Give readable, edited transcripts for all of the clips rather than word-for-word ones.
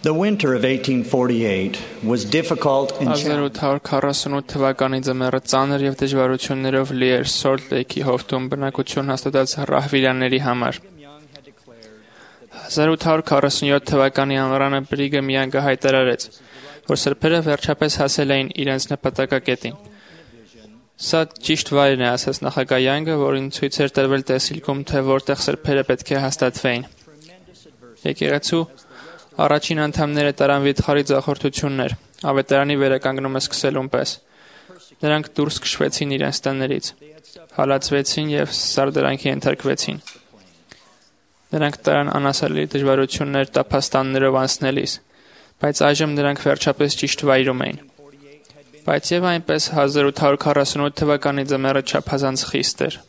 The winter of 1848 was difficult and challenging. 1848 թվականի ձմեռը ծանր եւ դժվարություններով լի էր Սոլտ Լեյքի հովտում բնակություն հաստատած ռահվիրաների համար։ 1847 թվականի ամռանը Բրիգեմ Յանգը հայտարարեց, որ սրբերը վերջապես հասել էին իրենց նպատակակետին։ Սա ճիշտ վայրն է, ասաց նախագահ Յանգը, որին ցույց էր տրվել տեսիլքում, թե որտեղ սրբերը պետք է հաստատվեին։ Եկեղեցու առաջին անդամները տարան վիթխարի ձախորդություններ, ավետարանի վերականգնումը սկսելուն պես։ Նրանք դուրս քշվեցին իրենց տներից, հալածվեցին եւ սարդարանքի ենթարկվեցին։ Նրանք տարան անասելի դժվարություններ տափաստաններով անցնելիս, բայց այժմ նրանք վերջապես ճիշտ վայրում էին։ Բայց եւ այնպես 1848 թվականի ձմեռը չափազանց խիստ էր։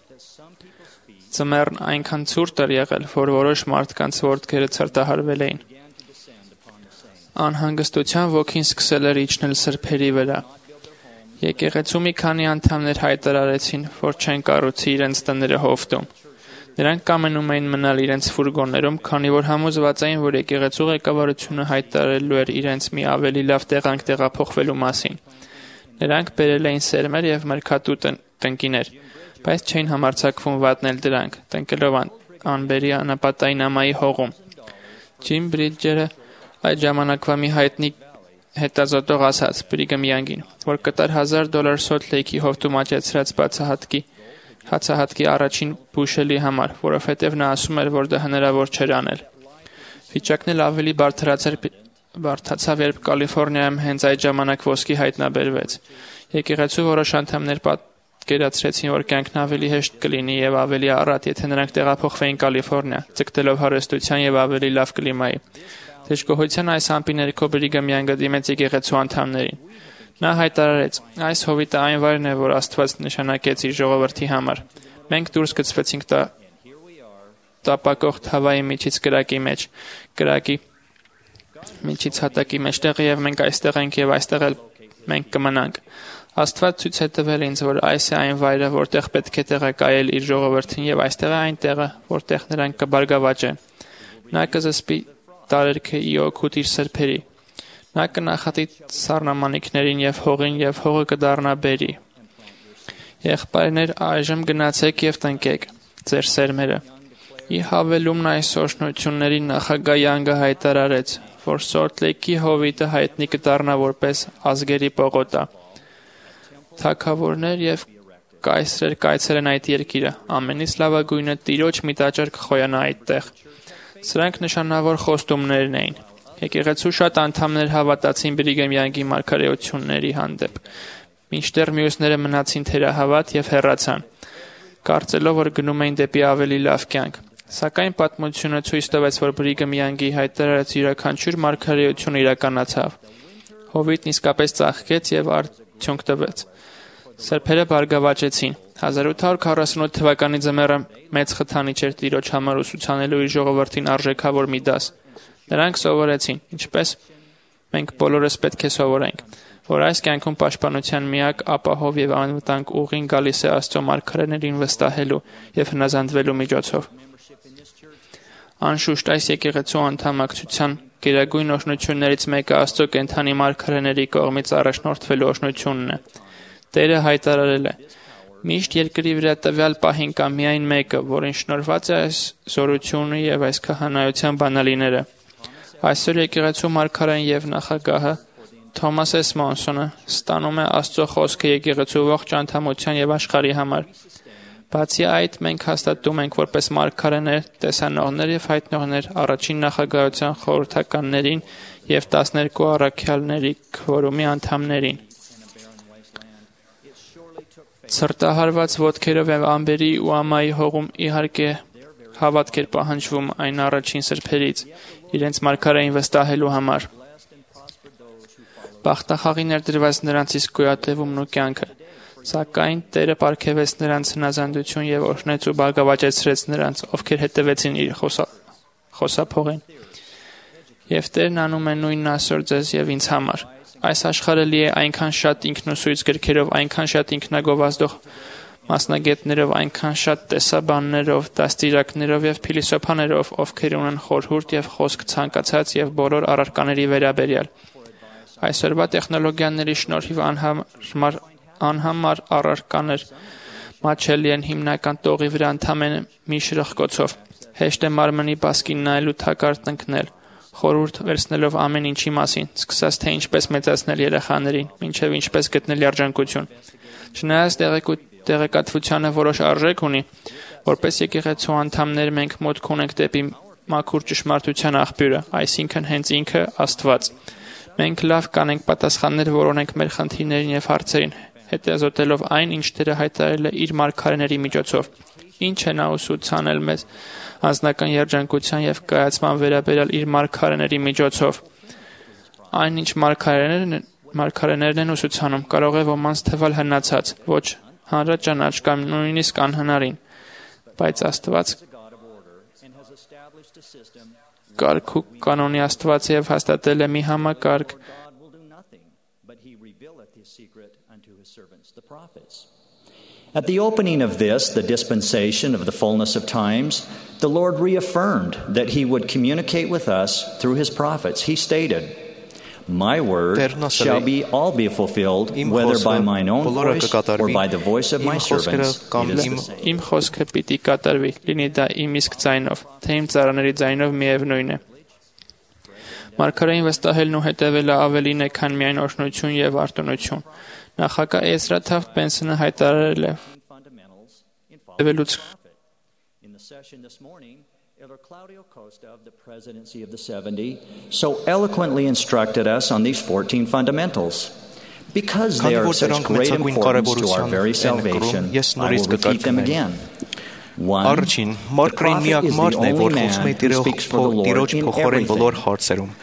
Ձմեռն այնքան ցուրտ էր եղել, որ որոշ մարդկանց ոտքերը ցրտահարվել էին։ Անհանգստության ոգին սկսել էր իջնել սրբերի վրա։ Եկեղեցու մի քանի անդամներ հայտարարեցին, որ չեն կառուցի իրենց տները հովտում։ Նրանք կամենում էին մնալ իրենց ֆուրգոններում, քանի որ համոզված էին, որ եկեղեցու ղեկավարությունը հայտարարելու էր իրենց մի ավելի լավ տեղանք տեղափոխվելու մասին։ Նրանք բերել էին սերմեր եւ մրգատու տնկիներ, բայց չէին համարձակվում վատնել դրանք, տնկելով անբերի անապատային ամայի հողում։ Ջիմ Բրիջերը այդ ժամանակվա մի հայտնի հետազոտող ասաց Բրիգեմ Յանգին, որ կտար $1000 Սոլտ Լեյքի հովտում աճեցրած հացահատկի առաջին բուշելի համար, որովհետև նա ասում էր, որ դա հնարավոր չէր անել։ Վիճակն էլ ավելի բարդացավ, երբ Կալիֆոռնիայում հենց այդ ժամանակ ոսկի հայտնաբերվեց։ Եկեղեցու որոշ անդամներ պատկերացրեցին, որ կյանքն ավելի հեշտ կլինի եւ ավելի առատ, եթե նրանք տեղափոխվեին Կալիֆոռնիա, ձգտելով հարստության եւ ավելի լավ կլիմայի։ Դժգոհության այս ամպի ներքո Բրիգեմ Յանգը դիմեց եկեղեցու անդամներին։ Նա հայտարարեց. այս հովիտը այն վայրն է, որ Աստված նշանակեց իր ժողովրդի համար։ Մենք դուրս գցվեցինք տապակող թավայի միջից կրակի մեջ, կրակի միջից հատակի մեջտեղ, եւ մենք այստեղ ենք եւ այստեղ էլ մենք կմնանք։ Աստված ցույց է տվել ինձ, որ այս է այն վայրը, որտեղ պետք է տեղակայել իր ժողովրդին, եւ այստեղ է այն տեղը, որտեղ նրանք կբարգավաճեն։ Նա կզսպի տարերքը ի օգուտ իր սրբերի։ Նա կնախատի սառնամանիքներին եւ հողը կդառնա բերի։ Եղբայրներ, այժմ գնացեք եւ տնկեք ձեր սերմերը։ Ի հավելումն այս օրհնությունների նախագահ Յանգը հայտարարեց, որ Սոլտ Լեյքի հովիտը հայտնի կդառնա որպես ազգերի պողոտա։ Թագավորներ եւ կայսրեր կայցելեն այդ երկիրը, ամենից լավագույնը տիրոջ մի տաճար կխոյանա այդտեղ։ Սրանք նշանավոր խոստումներն էին։ Եկեղեցու շատ անդամներ հավատացին Բրիգեմ Յանգի մարգարեությունների հանդեպ, մինչդեռ մյուսները մնացին թերահավատ եւ հեռացան, կարծելով, որ գնում էին դեպի ավելի լավ կյանք։ Սակայն պատմությունը ցույց տվեց, որ Բրիգեմ Յանգի հայտարարած յուրաքանչյուր մարգարեություն իրականացավ։ Հովիտն իսկապես ծաղկեց եւ արդյունք տվեց։ Սրբերը բարգավաճեցին։ 1848 թվականի ձմեռը մեծ խթանիչ էր տիրոջ համար ուսուցանելու իր ժողովրդին արժեքավոր մի դաս։ Նրանք սովորեցին, ինչպես մենք բոլորս պետք է սովորենք, որ այս կյանքում պաշտպանության միակ ապահով եւ անվտանգ ուղին գալիս է Աստծո մարգարեներին վստահելու եւ հնազանդվելու միջոցով։ Անշուշտ այս եկեղեցու անդամակցության գերագույն օրհնություններից մեկը Աստծո կենդանի մարգարեների կողմից առաջնորդվելու օրհնությունն է։ Տերը հայտարարել է. Միշտ երկրի վրա տվյալ պահին կա միայն մեկը, որին շնորհված է այս զորությունը եւ այս քահանայության բանալիները։ Այսօր եկեղեցու մարգարեն եւ նախագահը Թոմաս Էս Մոնսոնը ստանում է Աստծո խոսքը եկեղեցու ողջ անդամության եւ աշխարհի համար։ Բացի այդ, մենք հաստատում ենք որպես մարգարեներ, տեսանողներ եւ հայտնողներ առաջին նախագահության խորհրդականներին եւ 12 առաքյալների քվորումի անդամներին։ Ցրտահարված ոտքերով եւ ամբերի ու ամայի հողում իհարկե հավատք էր պահանջվում այն առաջին սրբերից, իրենց մարգարեին վստահելու համար։ Բախտախաղին էր դրված նրանց իսկ գոյատևումն ու կյանքը, սակայն Տերը պարգևեց նրանց հնազանդություն եւ օրհնեց ու բարգավաճեցրեց նրանց, ովքեր հետևեցին իր խոսափողին։ Եվ Տերն անում է նույնն այսօր ձեզ եւ ինձ համար։ Այս աշխարհը լի է այնքան շատ ինքնուսույց գրքերով, այնքան շատ ինքնագովազդող Մասնագետներով այնքան շատ տեսաբաններով, դաստիարակներով եւ փիլիսոփաներով, ովքեր ունեն խորհուրդ եւ խոսք ցանկացած եւ բոլոր առարկաների վերաբերյալ։ Այսօրվա տեխնոլոգիաների շնորհիվ անհամար առարկաներ մաչելի են հիմնական տողի վրա ընդամենը մի շրխկոցով։ Հեշտ է մարմնի բասկին նայելու թակարդ ընկնել, խորհուրդ վերցնելով ամեն ինչի մասին, սկսած թե ինչպես մեծացնել երեխաներին, մինչև ինչպես գտնել երջանկություն։ Չնայած տեղեկատվությանը որոշ արժեք ունի, որպես եկեղեցու անդամներ մենք մոտք ունենք դեպի մաքուր ճշմարտության աղբյուրը, այսինքն հենց ինքը Աստված։ Մենք լավ կանենք պատասխաններ որոնենք մեր խնդիրներին եւ հարցերին, հետազոտելով այն, ինչ Տերը հայտարարել է իր մարգարեների միջոցով։ Ինչ է նա ուսուցանել մեզ անձնական երջանկության եւ կայացման վերաբերյալ իր մարգարեների միջոցով։ Այն, ինչ մարգարեներն են ուսուցանում, կարող է ոմանց թվալ հնացած, ոչ հանրաճանաչ կամ նույնիսկ անհնարին, բայց Աստված կարգ ու կանոնի Աստված եւ հաստատել է մի համակարգ, At the opening of this, the dispensation of the fullness of times, the Lord reaffirmed that He would communicate with us through His prophets. He stated, My word shall all be fulfilled, whether by mine own voice or by the voice of my servants. Իմ խոսքը պիտի կատարվի, լինի դա իմ իսկ ձայնով, թե իմ ծառաների ձայնով միևնույն է։ Մարգարեին վստահելն ու հետևելը ավելին է, քան միայն օրհնություն եւ արտոնություն։ Նախագահ Էզրա Թաֆտ Բենսոնը հայտարարել է. In the session this morning, Elder Claudio Costa of the presidency of the 70 so eloquently instructed us on these 14 fundamentals. Because they are of such great importance to our very salvation, I will repeat them again. One, the prophet is the only man who speaks for the Lord in everything.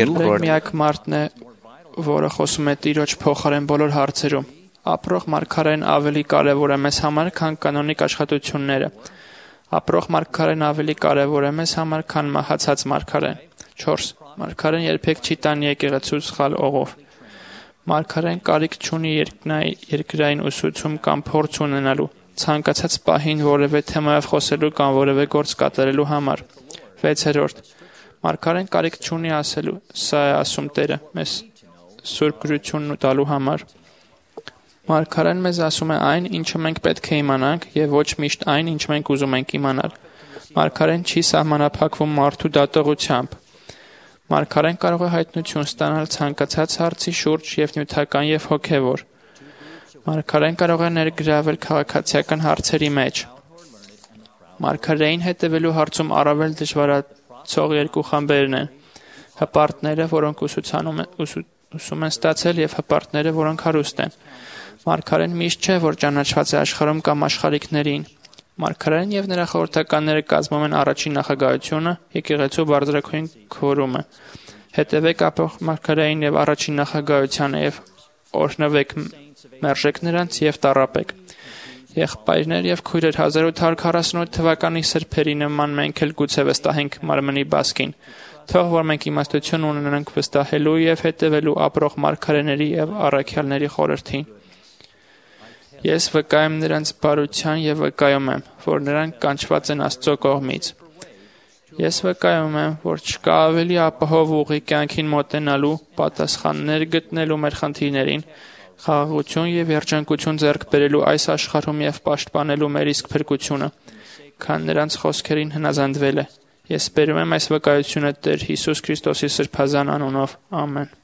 Two, որը խոսում է Տիրոջ փոխարեն բոլոր հարցերում։ Ապրող մարգարեն ավելի կարևոր է մեզ համար, քան կանոնիկ աշխատությունները։ Ապրող մարգարեն ավելի կարևոր է մեզ համար, քան մահացած մարգարեն։ 4. Մարգարեն երբեք չի տան եկեղեցու սխալ օղով։ Մարգարեն կարիք չունի երկրային ուսուցում կամ փորձ ունենալու, ցանկացած պահին որևէ թեմայով խոսելու կամ որևէ գործ կատարելու համար։ 6. Մարգարեն կարիք չունի ասելու, սա է ասում Տերը, մեզ Սուրբ գրությունն տալու համար։ Մարգարեն մեզ ասում է այն, ինչը մենք պետք է իմանանք, եւ ոչ միշտ այն, ինչ մենք ուզում ենք իմանալ։ Մարգարեն չի սահմանափակվում մարդու դատողությամբ։ Մարգարեն կարող է հայտնություն ստանալ ցանկացած հարցի շուրջ եւ նյութական եւ հոգեվոր։ Մարգարեն կարող է ներգրավել քաղաքացիական հարցերի մեջ։ Մարգարեին հետևելու հարցում առավել դժվարացող երկու խմբերն են՝ հպարտները, որոնք ուսում են ստացել, եւ հպարտները, որոնք հարուստ են։ Մարգարեն միշտ չէ, որ ճանաչված է աշխարհում կամ աշխարհիկներին։ Մարգարեն եւ նրա խորհրդականները կազմում են առաջին նախագահությունը, եկեղեցու բարձրագույն քորումը։ Հետևեք ապող մարգարեին եւ առաջին նախագահությանը եւ օրհնվեք, մերժեք նրանց եւ տառապեք։ Եղբայրներ եւ քույրեր, 1848 թվականի սրբերի նման մենք էլ գուցե վստահենք մարմնի բասկին։ Թող որ մենք իմաստություն ունենանք վստահելու եւ հետևելու ապրող մարգարեների եւ առաքյալների խորհրդին։ Ես վկայեմ նրանց բարության եւ վկայում եմ, որ նրանք կանչված են Աստծո կողմից։ Ես վկայում եմ, որ չկա ավելի ապահով ուղի կյանքին մոտենալու, պատասխաններ գտնելու մեր խնդիրներին, խաղաղություն եւ երջանկություն ձեռք բերելու այս աշխարհում եւ պաշտպանելու մեր իսկ փրկությունը, քան նրանց խոսքերին հնազանդվելը։ Ես բերում եմ այս վկայությունը Տեր Հիսուս Քրիստոսի սրբազան անունով։ Ամեն։